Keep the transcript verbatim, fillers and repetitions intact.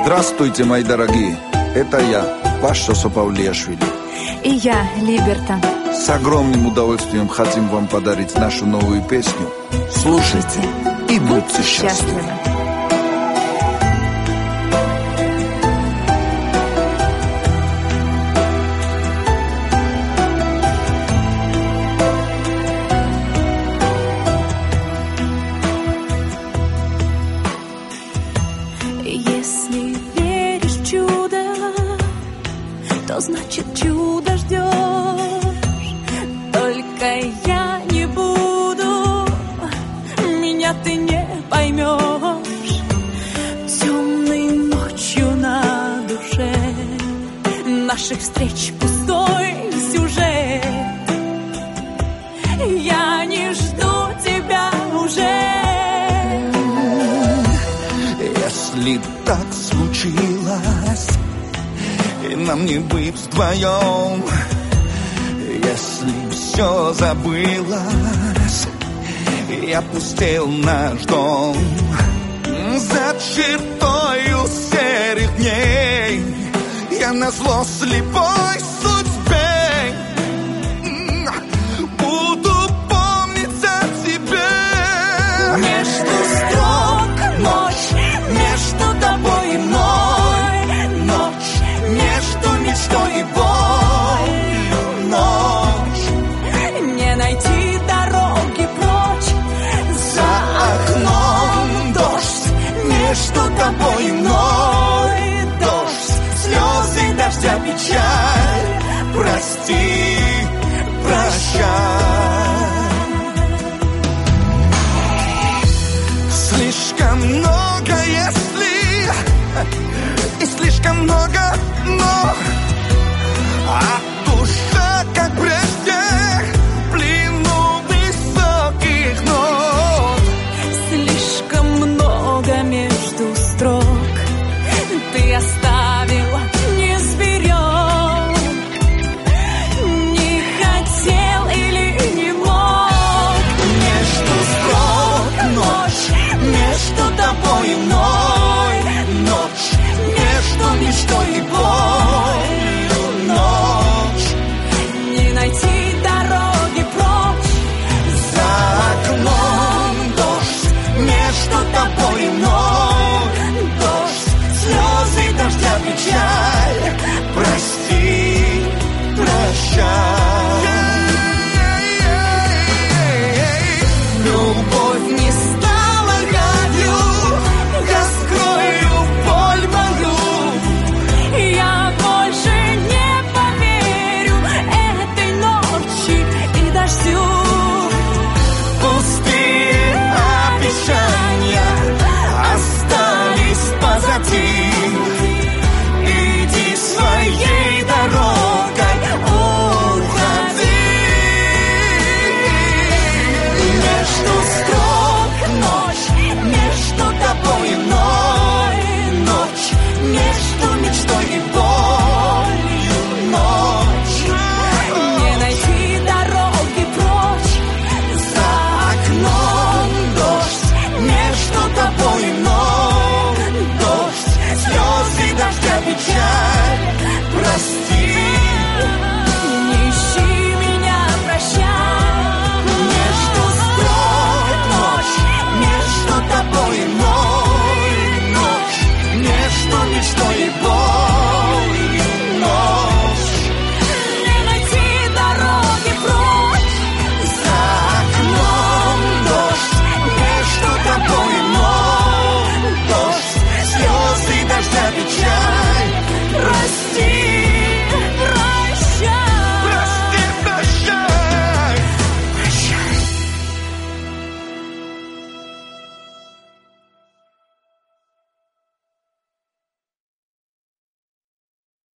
Здравствуйте, мои дорогие. Это я, ваш Шосо Павлиашвили. И я, Либерта. С огромным удовольствием хотим вам подарить нашу новую песню. Слушайте и будьте счастливы. Если веришь в чудо, то значит чудо ждешь. Только я не буду, меня ты не поймешь. Темной ночью на душе наших встреч пустой сюжет. Я не жду тебя уже. Если так случилось, и нам не быть вдвоем, если все забылось, и опустел наш дом, за чертою серых дней я назло слепой судьбе буду помнить о тебе. Между строк ночь, между тобой и мной, ночь, между мечтой и болью, ночь, не найти дороги прочь, за окном дождь, между тобой и мной, дождь, слезы дождя, печаль, прости, прощай. Слишком много если и слишком много но, а